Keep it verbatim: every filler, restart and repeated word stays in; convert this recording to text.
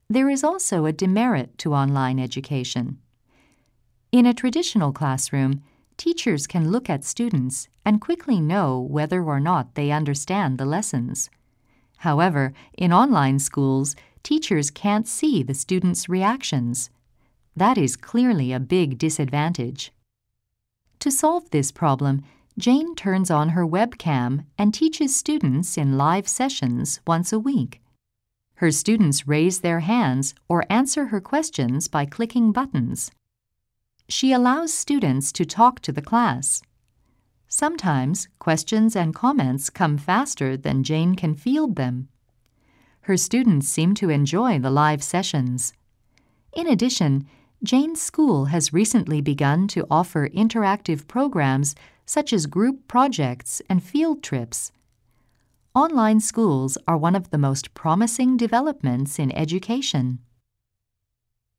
There is also a demerit to online education. In a traditional classroom, teachers can look at students and quickly know whether or not they understand the lessons. However, in online schools, teachers can't see the students' reactions. That is clearly a big disadvantage. To solve this problem, Jane turns on her webcam and teaches students in live sessions once a week. Her students raise their hands or answer her questions by clicking buttons. She allows students to talk to the class. Sometimes questions and comments come faster than Jane can field them. Her students seem to enjoy the live sessions. In addition, Jane's school has recently begun to offer interactive programs such as group projects and field trips. Online schools are one of the most promising developments in education.